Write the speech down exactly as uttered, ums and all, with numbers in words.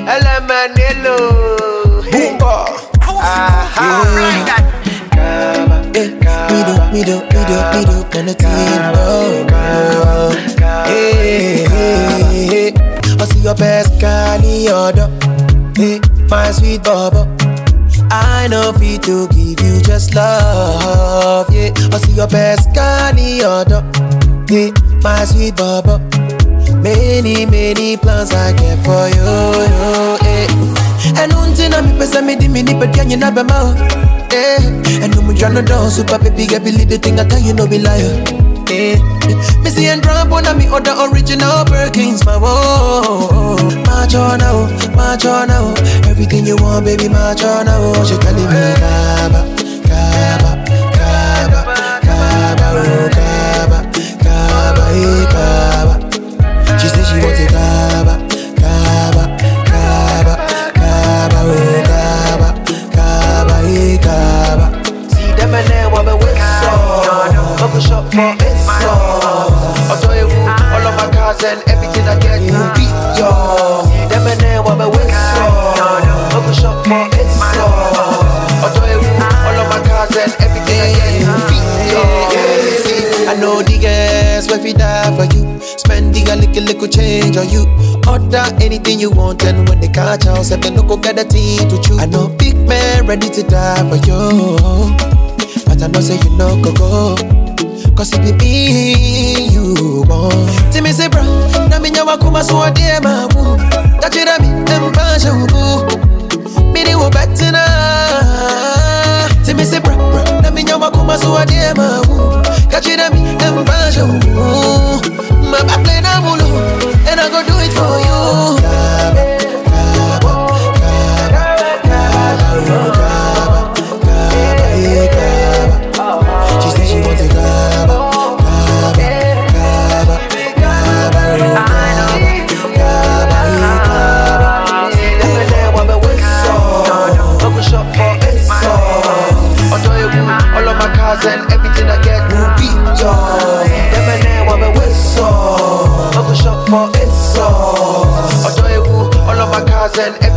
Elemenelo. Boomba. Aha. Me do, me do, me do, me do, on the team, no. Hey, hey, hey. I see your best Cali order. Hey, my sweet bubble. I know fit to give you just love. Yeah, I see your best Cali order. Hey, my sweet bubble. Many, many plans I get for you, you, eh. And until I'm person me di me ni pet you never know, eh. And no me tryna do super baby get believe the thing I tell you no be liar, eh. Me see and drop one of me other original Birkins, my whoa. March on now, march on now. Everything you want, baby, march on now. She telling me Kaba, Kaba, Kaba, Kaba, oh Kaba, Kaba, eh Kaba. She said she wants a Kaba, Kaba, Kaba, Kaba, oh Kaba, Kaba, eh Kaba. See them and then what me with so. Bubble shop for it so. I'll tell you all of my cars and everything I get to beat yo. See them and then what me with so. Bubble shop for it so. I'll tell you all of my cars and everything I get to beat yo. I know the girls will fi die for you. Spending a little, little change on you. Order anything you want, and when they catch us, if they no go get a thing to chew. I know big man ready to die for you, but I know say you no go go, cause it be me you want. Timmy say bro, na me nyawa kuma so ade ma wu. Touch it at me, em pasha wu. Me ni wo better na. Timmy say bro, na me nyawa kuma so ade ma wu. Catch it at me, em pasha wu. I play na mulu, and I go do it for you. Kaba, Kaba, Kaba, Kaba, Kaba, eh, Kaba. She said she wants a Kaba, Kaba, Kaba, Kaba, Kaba, Kaba, eh, Kaba. See them and then what me with so. Bubble shop for it so. I'll tell you all of my cars and everything I get to beat yo. Them and then what me with so. Bubble shop for it so. I'll tell you all of my cars and everything